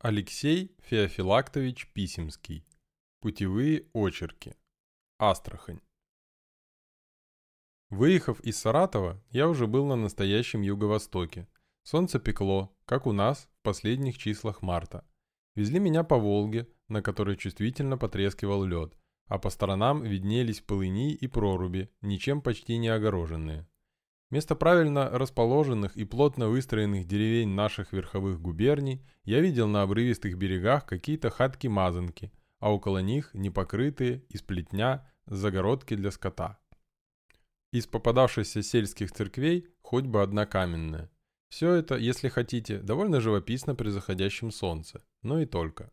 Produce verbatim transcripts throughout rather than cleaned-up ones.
Алексей Феофилактович Писемский. Путевые очерки. Астрахань. Выехав из Саратова, я уже был на настоящем юго-востоке. Солнце пекло, как у нас в последних числах марта. Везли меня по Волге, на которой чувствительно потрескивал лед, а по сторонам виднелись полыни и проруби, ничем почти не огороженные. Вместо правильно расположенных и плотно выстроенных деревень наших верховых губерний я видел на обрывистых берегах какие-то хатки-мазанки, а около них непокрытые из плетня загородки для скота. Из попадавшихся сельских церквей хоть бы одна каменная. Все это, если хотите, довольно живописно при заходящем солнце, но и только.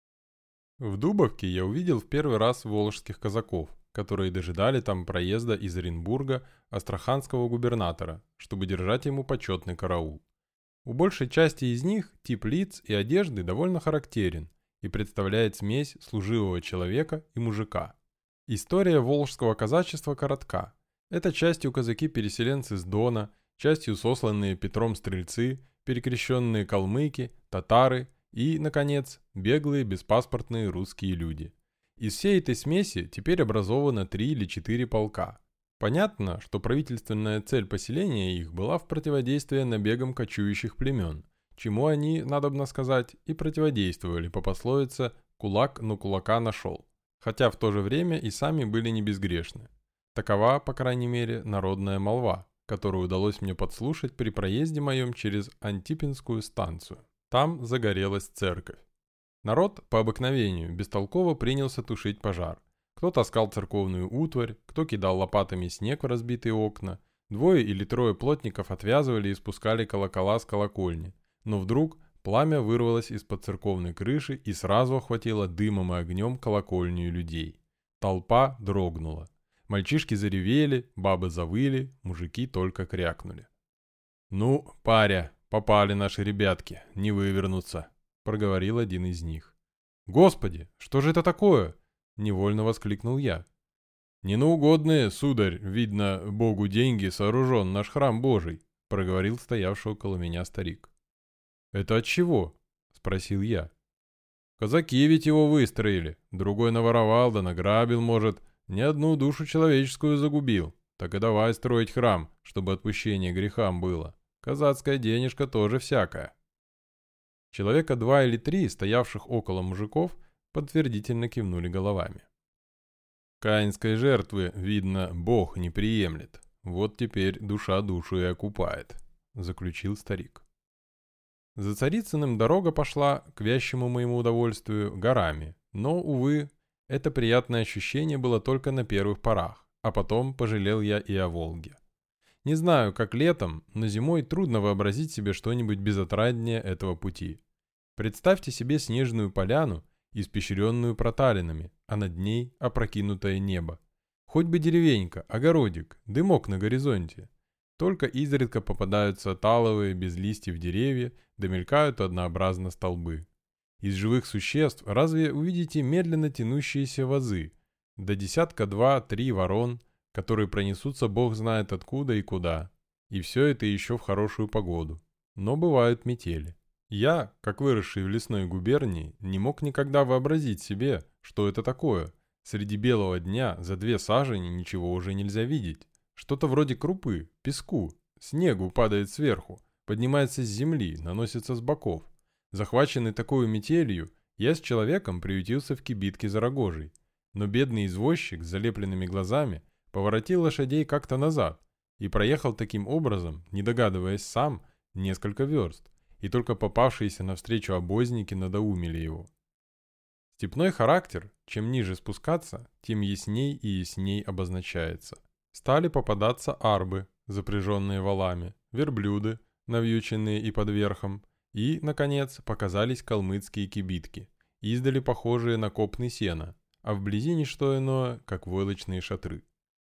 В Дубовке я увидел в первый раз волжских казаков, которые дожидали там проезда из Оренбурга астраханского губернатора, чтобы держать ему почетный караул. У большей части из них тип лиц и одежды довольно характерен и представляет смесь служивого человека и мужика. История волжского казачества коротка. Это частью казаки-переселенцы с Дона, частью сосланные Петром стрельцы, перекрещенные калмыки, татары и, наконец, беглые беспаспортные русские люди. Из всей этой смеси теперь образовано три или четыре полка. Понятно, что правительственная цель поселения их была в противодействии набегам кочующих племен, чему они, надобно сказать, и противодействовали по пословице «кулак, но кулака нашел», хотя в то же время и сами были не безгрешны. Такова, по крайней мере, народная молва, которую удалось мне подслушать при проезде моем через Антипинскую станцию. Там загорелась церковь. Народ, по обыкновению, бестолково принялся тушить пожар. Кто таскал церковную утварь, кто кидал лопатами снег в разбитые окна. Двое или трое плотников отвязывали и спускали колокола с колокольни. Но вдруг пламя вырвалось из-под церковной крыши и сразу охватило дымом и огнем колокольню людей. Толпа дрогнула. Мальчишки заревели, бабы завыли, мужики только крякнули. «Ну, паря, попали наши ребятки, не вывернутся», — проговорил один из них. «Господи, что же это такое?» — невольно воскликнул я. «Не на угодные, сударь, видно, Богу деньги, сооружен наш храм Божий», — проговорил стоявший около меня старик. «Это от чего?» — спросил я. «Казаки ведь его выстроили, другой наворовал да награбил, может, ни одну душу человеческую загубил. Так и давай строить храм, чтобы отпущение грехам было. Казацкая денежка тоже всякая». Человека два или три, стоявших около мужиков, подтвердительно кивнули головами. «Каинской жертвы, видно, Бог не приемлет. Вот теперь душа душу и окупает», — заключил старик. За Царицыным дорога пошла, к вящему моему удовольствию, горами, но, увы, это приятное ощущение было только на первых порах, а потом пожалел я и о Волге. Не знаю, как летом, но зимой трудно вообразить себе что-нибудь безотраднее этого пути. Представьте себе снежную поляну, испещренную проталинами, а над ней опрокинутое небо. Хоть бы деревенька, огородик, дымок на горизонте. Только изредка попадаются таловые, без листьев деревья, да мелькают однообразно столбы. Из живых существ разве увидите медленно тянущиеся вазы, до десятка два-три ворон, которые пронесутся бог знает откуда и куда. И все это еще в хорошую погоду. Но бывают метели. Я, как выросший в лесной губернии, не мог никогда вообразить себе, что это такое. Среди белого дня за две сажени ничего уже нельзя видеть. Что-то вроде крупы, песку, снегу падает сверху, поднимается с земли, наносится с боков. Захваченный такой метелью, я с человеком приютился в кибитке за Рогожей. Но бедный извозчик с залепленными глазами поворотил лошадей как-то назад и проехал таким образом, не догадываясь сам, несколько верст, и только попавшиеся навстречу обозники надоумили его. Степной характер, чем ниже спускаться, тем ясней и ясней обозначается. Стали попадаться арбы, запряженные валами, верблюды, навьюченные и под верхом, и, наконец, показались калмыцкие кибитки, издали похожие на копны сена, а вблизи не что иное, как войлочные шатры.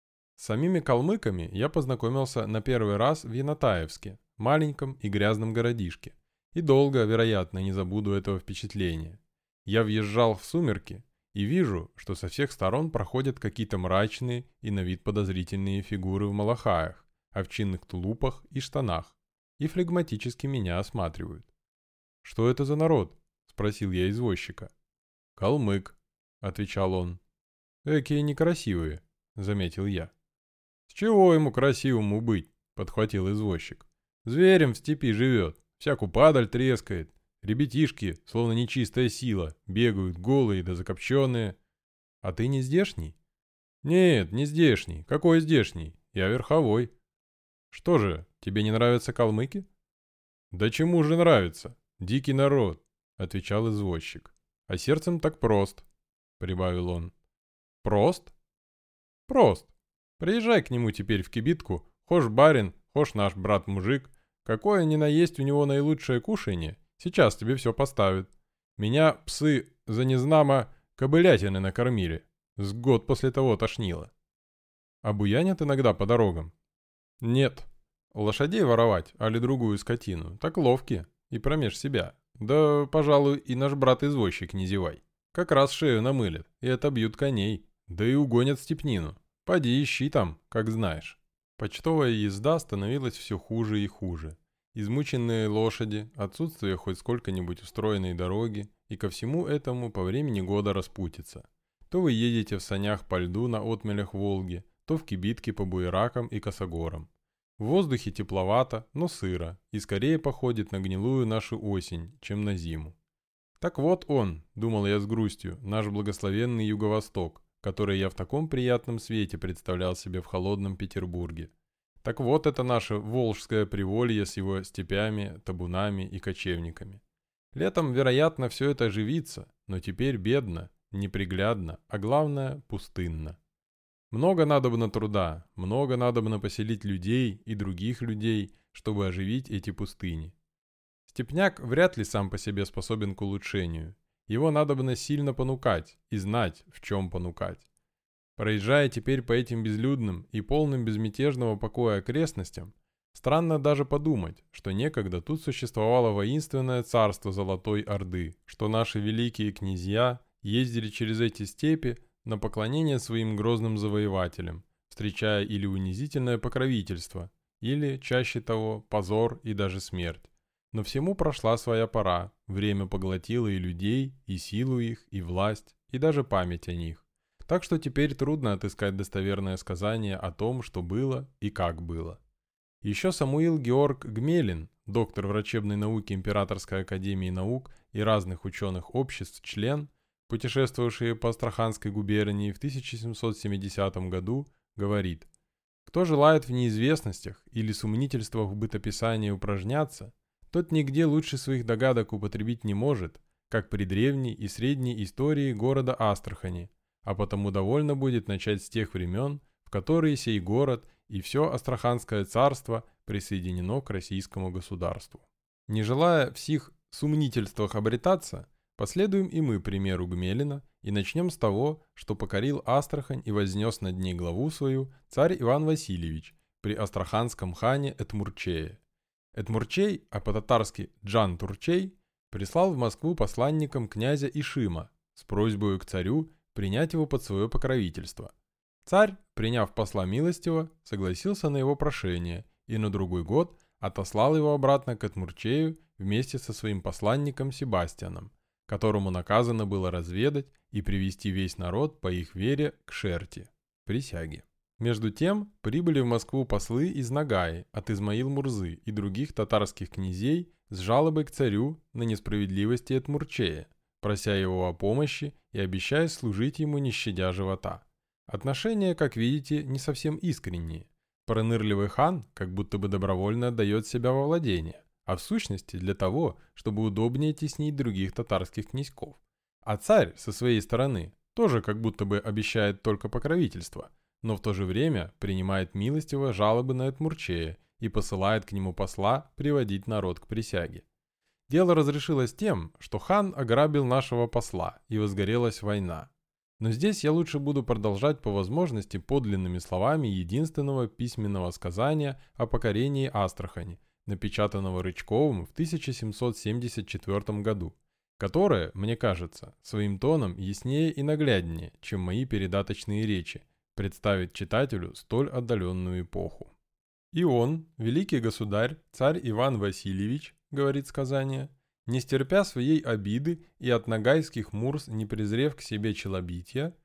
С самими калмыками я познакомился на первый раз в Янатаевске, маленьком и грязном городишке, и долго, вероятно, не забуду этого впечатления. Я въезжал в сумерки и вижу, что со всех сторон проходят какие-то мрачные и на вид подозрительные фигуры в малахаях, овчинных тулупах и штанах, и флегматически меня осматривают. «Что это за народ?» спросил я извозчика. «Калмык», — отвечал он. «Экие некрасивые», — заметил я. «С чего ему красивому быть?» — подхватил извозчик. «Зверем в степи живет, всякую падаль трескает. Ребятишки, словно нечистая сила, бегают голые да закопченные. А ты не здешний?» «Нет, не здешний. Какой здешний? Я верховой». «Что же, тебе не нравятся калмыки?» «Да чему же нравится? Дикий народ», — отвечал извозчик. «А сердцем так прост», — прибавил он. «Прост?» «Прост. Приезжай к нему теперь в кибитку, хошь барин, хошь наш брат-мужик. Какое ни на есть у него наилучшее кушанье, сейчас тебе все поставят. Меня псы за незнамо кобылятины накормили. С год после того тошнило». «А буянят иногда по дорогам?» «Нет. Лошадей воровать, али другую скотину, так ловки, и промеж себя. Да, пожалуй, и наш брат-извозчик не зевай. Как раз шею намылят, и отобьют коней, да и угонят степнину. Поди ищи там, как знаешь». Почтовая езда становилась все хуже и хуже. Измученные лошади, отсутствие хоть сколько-нибудь устроенной дороги, и ко всему этому по времени года распутится. То вы едете в санях по льду на отмелях Волги, то в кибитке по буеракам и косогорам. В воздухе тепловато, но сыро, и скорее походит на гнилую нашу осень, чем на зиму. Так вот он, думал я с грустью, наш благословенный Юго-Восток, который я в таком приятном свете представлял себе в холодном Петербурге. Так вот это наше Волжское приволье с его степями, табунами и кочевниками. Летом, вероятно, все это оживится, но теперь бедно, неприглядно, а главное пустынно. Много надобно труда, много надобно поселить людей и других людей, чтобы оживить эти пустыни. Степняк вряд ли сам по себе способен к улучшению. Его надобно сильно понукать и знать, в чем понукать. Проезжая теперь по этим безлюдным и полным безмятежного покоя окрестностям, странно даже подумать, что некогда тут существовало воинственное царство Золотой Орды, что наши великие князья ездили через эти степи на поклонение своим грозным завоевателям, встречая или унизительное покровительство, или, чаще того, позор и даже смерть. Но всему прошла своя пора, время поглотило и людей, и силу их, и власть, и даже память о них. Так что теперь трудно отыскать достоверное сказание о том, что было и как было. Еще Самуил Георг Гмелин, доктор врачебной науки Императорской академии наук и разных ученых обществ, член, путешествовавший по Астраханской губернии в тысяча семьсот семидесятом году, говорит: «Кто желает в неизвестностях или сомнительствах в бытописании упражняться, тот нигде лучше своих догадок употребить не может, как при древней и средней истории города Астрахани, а потому довольно будет начать с тех времен, в которые сей город и все Астраханское царство присоединено к российскому государству». Не желая в сих сомнительствах обретаться, последуем и мы примеру Гмелина и начнем с того, что покорил Астрахань и вознес над ней главу свою царь Иван Васильевич при астраханском хане Этмурчее. Этмурчей, а по-татарски Джан Турчей, прислал в Москву посланником князя Ишима с просьбой к царю принять его под свое покровительство. Царь, приняв посла милостиво, согласился на его прошение и на другой год отослал его обратно к Этмурчею вместе со своим посланником Себастьяном, которому наказано было разведать и привести весь народ по их вере к шерти, присяге. Между тем прибыли в Москву послы из Нагаи от Измаил-Мурзы и других татарских князей с жалобой к царю на несправедливости Этмурчея, прося его о помощи и обещая служить ему не щадя живота. Отношения, как видите, не совсем искренние. Пронырливый хан как будто бы добровольно отдает себя во владение, а в сущности для того, чтобы удобнее теснить других татарских князьков. А царь, со своей стороны, тоже как будто бы обещает только покровительство, но в то же время принимает милостиво жалобы на Этмурчея и посылает к нему посла приводить народ к присяге. Дело разрешилось тем, что хан ограбил нашего посла, и возгорелась война. Но здесь я лучше буду продолжать по возможности подлинными словами единственного письменного сказания о покорении Астрахани, напечатанного Рычковым в тысяча семьсот семьдесят четвёртом году, которое, мне кажется, своим тоном яснее и нагляднее, чем мои передаточные речи, представит читателю столь отдаленную эпоху. «И он, великий государь, царь Иван Васильевич, — говорит сказание, — Не стерпя своей обиды и от нагайских мурс не презрев к себе челобития,